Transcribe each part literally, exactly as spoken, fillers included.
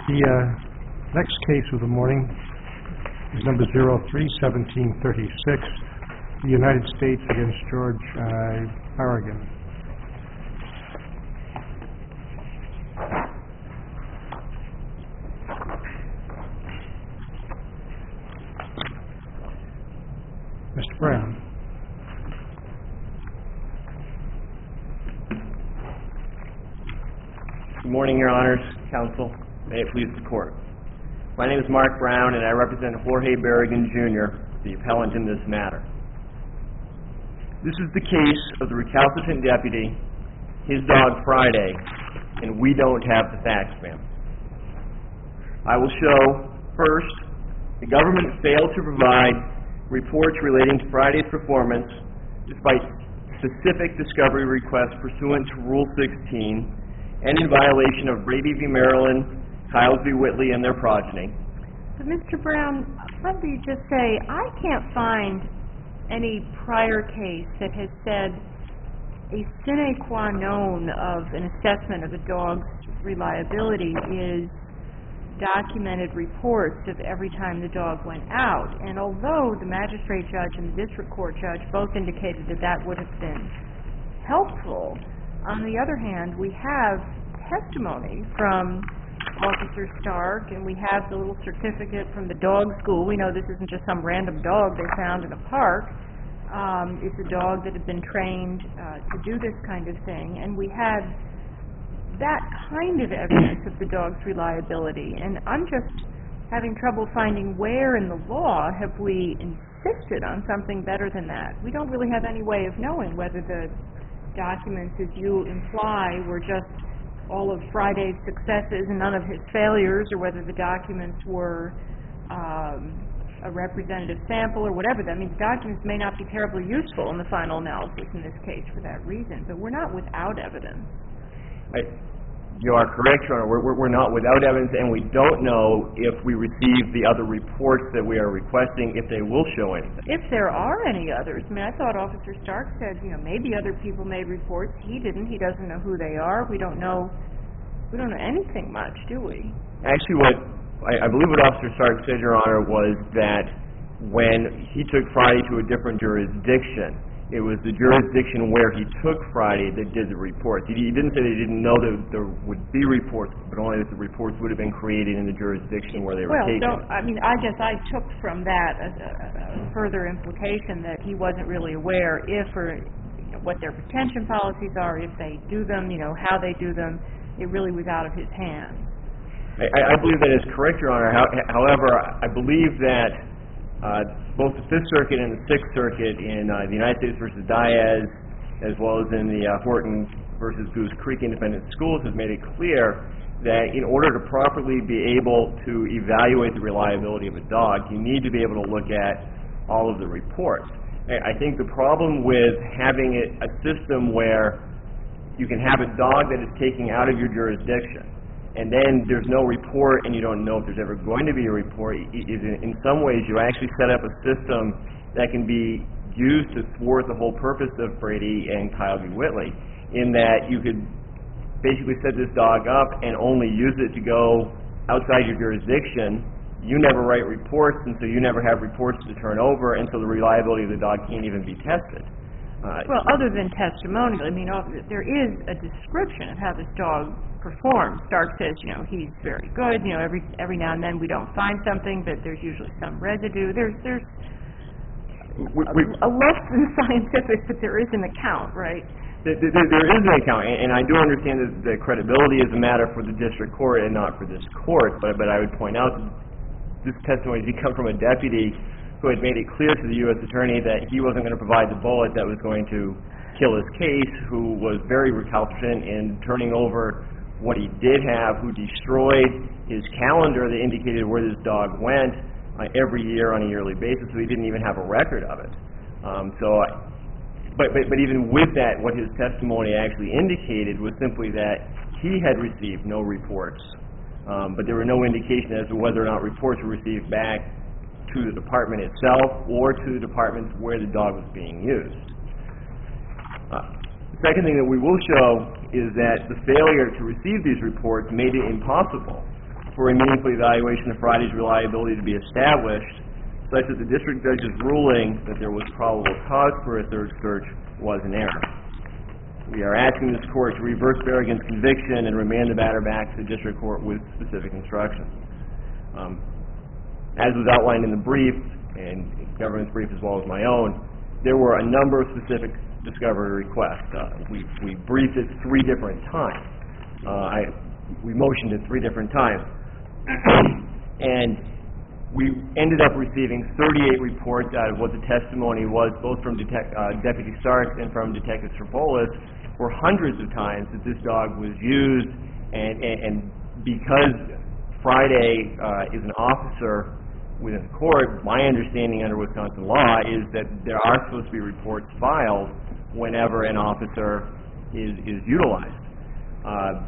The uh, next case of the morning is number zero three seventeen thirty-six, the United States against George uh, Harrigan. Mister Brown. Good morning, Your Honors, Counsel. May it please the Court. My name is Mark Brown, and I represent Jorge Barragan, Junior, the appellant in this matter. This is the case of the recalcitrant deputy, his dog Friday, and we don't have the facts, ma'am. I will show, first, the government failed to provide reports relating to Friday's performance despite specific discovery requests pursuant to Rule sixteen and in violation of Brady v. Maryland, Kyles v. Whitley, and their progeny. But Mister Brown, let me just say, I can't find any prior case that has said a sine qua non of an assessment of a dog's reliability is documented reports of every time the dog went out. And although the magistrate judge and the district court judge both indicated that that would have been helpful, on the other hand, we have testimony from Officer Stark, and we have the little certificate from the dog school. We know this isn't just some random dog they found in a park. Um, it's a dog that had been trained uh, to do this kind of thing, and we have that kind of evidence of the dog's reliability. And I'm just having trouble finding where in the law have we insisted on something better than that. We don't really have any way of knowing whether the documents, as you imply, were just all of Friday's successes and none of his failures, or whether the documents were um, a representative sample or whatever. I mean, the documents may not be terribly useful in the final analysis in this case for that reason, but we're not without evidence. I, you are correct, Your Honor. We're, we're not without evidence, and we don't know if we receive the other reports that we are requesting, if they will show anything. If there are any others. I mean, I thought Officer Stark said, you know, maybe other people made reports. He didn't. He doesn't know who they are. We don't know. We don't know anything much, do we? Actually, what I, I believe what Officer Stark said, Your Honor, was that when he took Friday to a different jurisdiction, it was the jurisdiction where he took Friday that did the reports. He, he didn't say they didn't know that there would be reports, but only that the reports would have been created in the jurisdiction where they were well, taken. Well, I mean, I guess I took from that a, a, a further implication that he wasn't really aware if or you know, what their retention policies are, if they do them, you know, how they do them. It really was out of his hands. I, I believe that is correct, Your Honor. How, however, I believe that Uh, both the Fifth Circuit and the Sixth Circuit in uh, the United States versus Diaz, as well as in the uh, Horton versus Goose Creek Independent Schools, has made it clear that in order to properly be able to evaluate the reliability of a dog, you need to be able to look at all of the reports. I think the problem with having it, a system where you can have a dog that is taken out of your jurisdiction, and then there's no report and you don't know if there's ever going to be a report, is in some ways you actually set up a system that can be used to thwart the whole purpose of Brady and Kyle v. Whitley, in that you could basically set this dog up and only use it to go outside your jurisdiction. You never write reports, and so you never have reports to turn over, and so the reliability of the dog can't even be tested. Uh, well, other than testimonial, I mean, there is a description of how this dog performs. Stark says, you know, he's very good. You know, every every now and then we don't find something, but there's usually some residue. There's there's we, we, a, a less than scientific, but there is an account, right? There, there, there is an account, and, and I do understand that the credibility is a matter for the district court and not for this court. But but I would point out that this testimony did come from a deputy who had made it clear to the U S attorney that he wasn't going to provide the bullet that was going to kill his case, who was very recalcitrant in turning over what he did have, who destroyed his calendar that indicated where this dog went uh, every year on a yearly basis, so he didn't even have a record of it. Um, so, but, but, but even with that, what his testimony actually indicated was simply that he had received no reports, um, but there were no indication as to whether or not reports were received back to the department itself or to the departments where the dog was being used. Uh, the second thing that we will show is that the failure to receive these reports made it impossible for a meaningful evaluation of Friday's reliability to be established, such that the district judge's ruling that there was probable cause for a third search was an error. We are asking this court to reverse Berrigan's conviction and remand the matter back to the district court with specific instructions. Um, as was outlined in the brief, and government's brief as well as my own, there were a number of specific discovery requests. Uh, we, we briefed it three different times. Uh, I, we motioned it three different times. And we ended up receiving thirty-eight reports out of what the testimony was, both from Detec- uh, Deputy Starks and from Detective Servolis, for hundreds of times that this dog was used, and, and, and because Friday uh, is an officer within the court, my understanding under Wisconsin law is that there are supposed to be reports filed whenever an officer is, is utilized. Uh,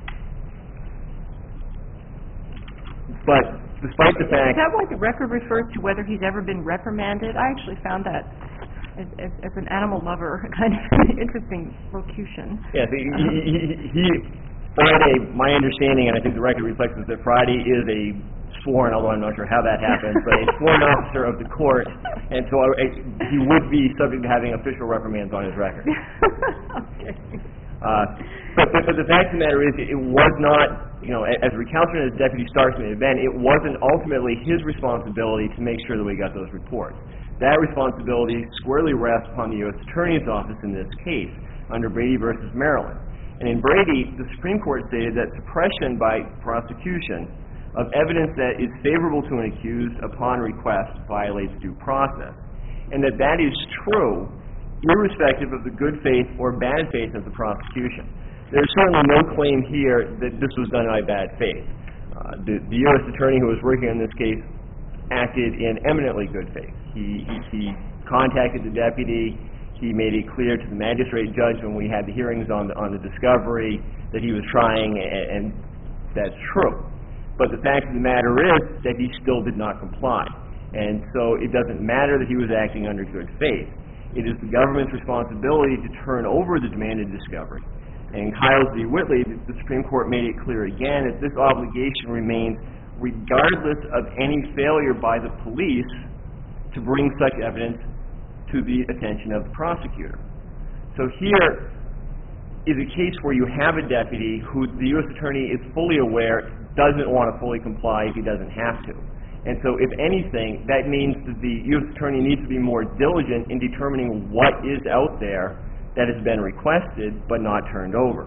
but despite the fact... Is that why the record refers to whether he's ever been reprimanded? I actually found that, as, as, as an animal lover, kind of an interesting locution. Yes, he, he, he, Friday, my understanding, and I think the record reflects this, that Friday is a sworn, although I'm not sure how that happens, but a sworn officer of the court, and so I, he would be subject to having official reprimands on his record. Okay. Uh, but, but, but the fact of the matter is, it was not, you know, as recounted as Deputy Starks may have been, it wasn't ultimately his responsibility to make sure that we got those reports. That responsibility squarely rests upon the U S Attorney's Office in this case, under Brady versus Maryland. And in Brady, the Supreme Court stated that suppression by prosecution of evidence that is favorable to an accused upon request violates due process, and that that is true irrespective of the good faith or bad faith of the prosecution. There's certainly no claim here that this was done by bad faith. Uh, the, the U S attorney who was working on this case acted in eminently good faith. He, he, he contacted the deputy. He made it clear to the magistrate judge when we had the hearings on the, on the discovery that he was trying, and, and that's true. But the fact of the matter is that he still did not comply. And so it doesn't matter that he was acting under good faith. It is the government's responsibility to turn over the demanded discovery. And in Kyles v. Whitley, the Supreme Court made it clear again that this obligation remains regardless of any failure by the police to bring such evidence to the attention of the prosecutor. So here is a case where you have a deputy who the U S attorney is fully aware doesn't want to fully comply if he doesn't have to. And so if anything, that means that the U S attorney needs to be more diligent in determining what is out there that has been requested but not turned over.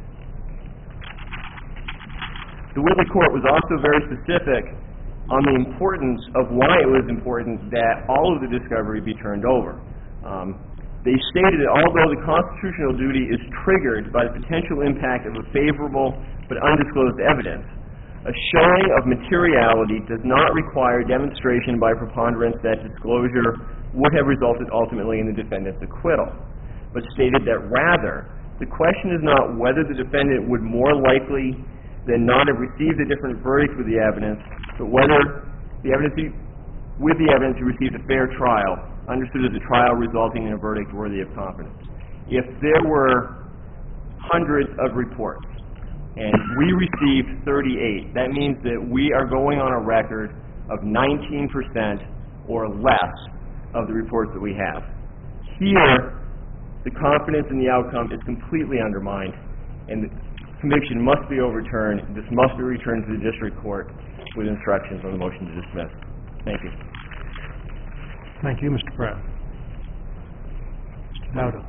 The Whitley court was also very specific on the importance of why it was important that all of the discovery be turned over. Um, they stated that although the constitutional duty is triggered by the potential impact of a favorable but undisclosed evidence, a showing of materiality does not require demonstration by preponderance that disclosure would have resulted ultimately in the defendant's acquittal, but stated that rather, the question is not whether the defendant would more likely than not have received a different verdict with the evidence, but whether the evidence he, with the evidence he received a fair trial, understood as a trial resulting in a verdict worthy of confidence. If there were hundreds of reports, and we received thirty-eight, that means that we are going on a record of nineteen percent or less of the reports that we have. Here, the confidence in the outcome is completely undermined, and the conviction must be overturned. This must be returned to the district court with instructions on the motion to dismiss. Thank you. Thank you, Mister Brown. Mister Dowdell.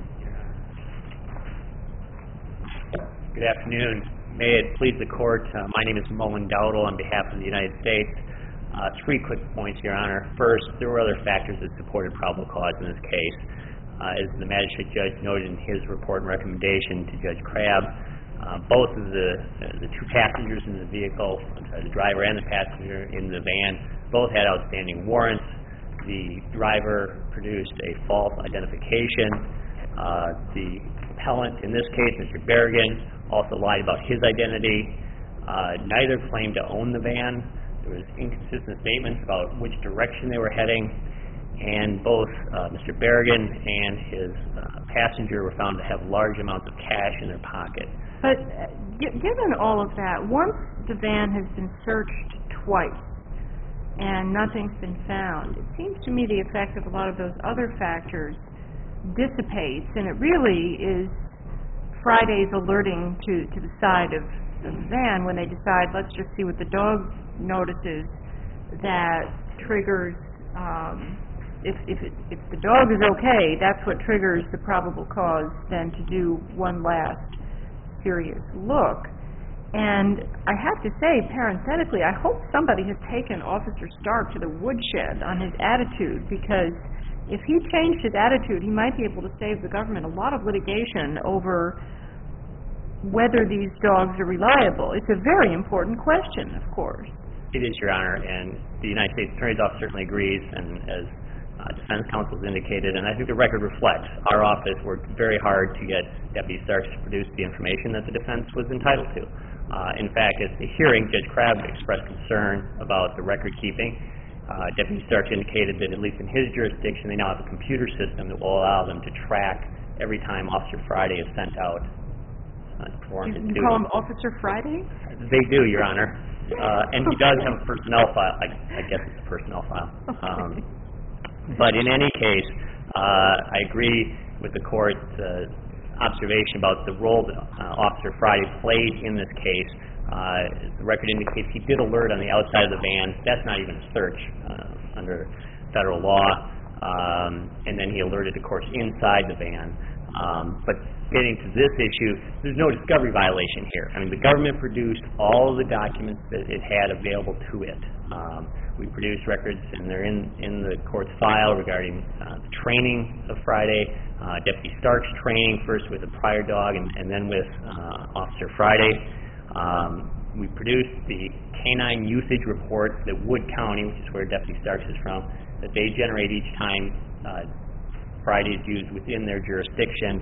Good afternoon. May it please the court, uh, my name is Mullen Dowdell on behalf of the United States. Uh, three quick points, Your Honor. First, there were other factors that supported probable cause in this case. Uh, as the magistrate judge noted in his report and recommendation to Judge Crabb, uh, both of the, uh, the two passengers in the vehicle, uh, the driver and the passenger in the van, both had outstanding warrants. The driver produced a false identification. Uh, the appellant, in this case, Mister Berrigan, also lied about his identity. Uh, neither claimed to own the van. There was inconsistent statements about which direction they were heading, and both uh, Mister Berrigan and his uh, passenger were found to have large amounts of cash in their pocket. But uh, g- given all of that, once the van has been searched twice and nothing's been found, it seems to me the effect of a lot of those other factors dissipates, and it really is Friday's alerting to, to the side of the van when they decide, let's just see what the dog notices, that triggers, um, if, if, it, if the dog is okay, that's what triggers the probable cause then to do one last serious look. And I have to say, parenthetically, I hope somebody has taken Officer Stark to the woodshed on his attitude, because if he changed his attitude, he might be able to save the government a lot of litigation over whether these dogs are reliable. It's a very important question, of course. It is, Your Honor, and the United States Attorney's Office certainly agrees, and as uh, defense counsel has indicated, and I think the record reflects, our office worked very hard to get Deputy Starks to produce the information that the defense was entitled to. Uh, in fact, at the hearing, Judge Crabb expressed concern about the record keeping. Uh, Deputy Starks indicated that at least in his jurisdiction, they now have a computer system that will allow them to track every time Officer Friday is sent out uh, to perform his duty. You call him Officer Friday? They do, Your Honor. Uh, and he does have a personnel file. I, I guess it's a personnel file. Um, but in any case, uh, I agree with the court's uh, observation about the role that uh, Officer Friday played in this case. Uh, the record indicates he did alert on the outside of the van. That's not even a search uh, under federal law. Um, and then he alerted the courts inside the van. Um, but getting to this issue, there's no discovery violation here. I mean, the government produced all of the documents that it had available to it. Um, we produced records, and they're in, in the court's file regarding uh, the training of Friday, uh, Deputy Stark's training, first with a prior dog and, and then with uh, Officer Friday. Um, we produced the canine usage reports that Wood County, which is where Deputy Starks is from, that they generate each time uh, Friday is used within their jurisdiction.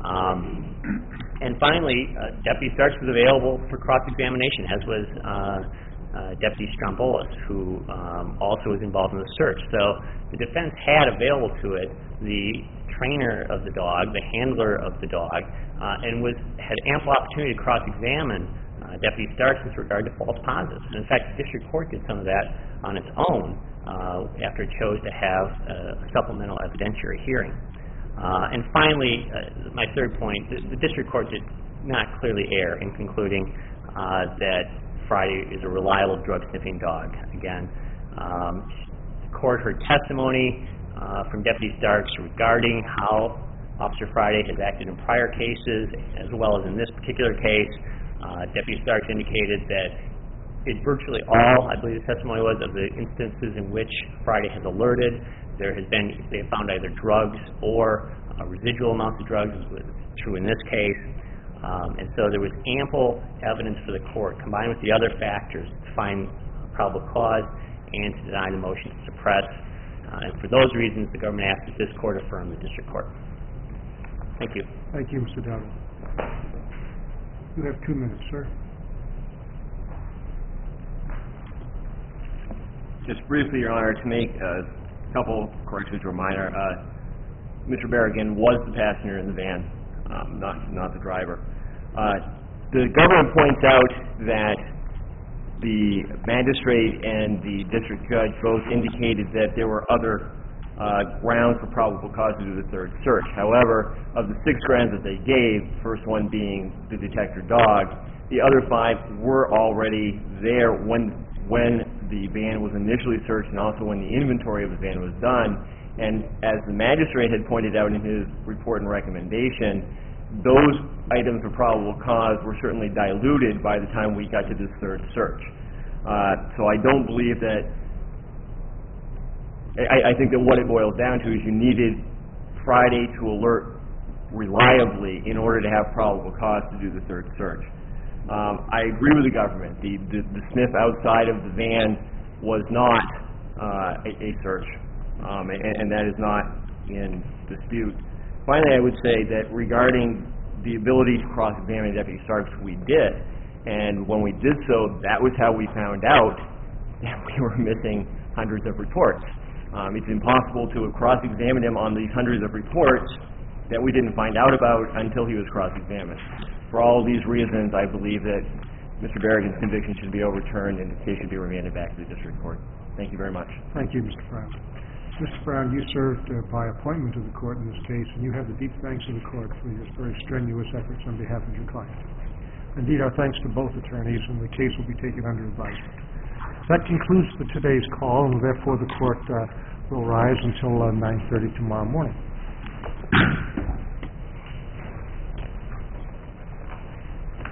Um, and finally, uh, Deputy Starks was available for cross-examination, as was uh, uh, Deputy Strombolis, who um, also was involved in the search. So the defense had available to it the trainer of the dog, the handler of the dog, uh, and was had ample opportunity to cross-examine uh, Deputy Starks with regard to false positives. And in fact, the district court did some of that on its own uh, after it chose to have a supplemental evidentiary hearing. Uh, and finally, uh, my third point, the, the district court did not clearly err in concluding uh, that Friday is a reliable drug-sniffing dog. Again, um, the court heard testimony uh, from Deputy Starks regarding how Officer Friday has acted in prior cases, as well as in this particular case. Uh, Deputy Starks indicated that in virtually all, I believe the testimony was, of the instances in which Friday has alerted, there has been, they have found either drugs or uh, residual amounts of drugs, as was true in this case. Um, and so there was ample evidence for the court, combined with the other factors, to find probable cause and to deny the motion to suppress. Uh, and for those reasons, the government asks that this court affirm the district court. Thank you. Thank you, Mister Dowdle. You have two minutes, sir. Just briefly, Your Honor, to make a couple corrections or minor. Uh, Mister Berrigan was the passenger in the van, um, not not the driver. Uh, the government points out that the magistrate and the district judge both indicated that there were other uh, grounds for probable cause to do the third search. However, of the six grounds that they gave, the first one being the detector dog, the other five were already there when when the van was initially searched and also when the inventory of the van was done. And as the magistrate had pointed out in his report and recommendation, those items of probable cause were certainly diluted by the time we got to this third search. Uh, so I don't believe that, I, I think that what it boils down to is you needed Friday to alert reliably in order to have probable cause to do the third search. Um, I agree with the government. The, the, the sniff outside of the van was not uh, a, a search, um, and, and that is not in dispute. Finally, I would say that regarding the ability to cross-examine Deputy Starks, we did. And when we did so, that was how we found out that we were missing hundreds of reports. Um, it's impossible to cross-examine him on these hundreds of reports that we didn't find out about until he was cross-examined. For all these reasons, I believe that Mister Berrigan's conviction should be overturned and the case should be remanded back to the district court. Thank you very much. Thank you, Mister Brown. Mister Brown, you served uh, by appointment to the court in this case, and you have the deep thanks of the court for your very strenuous efforts on behalf of your client. Indeed, our thanks to both attorneys, and the case will be taken under advisement. That concludes the today's call, and therefore the court uh, will rise until uh, nine thirty tomorrow morning.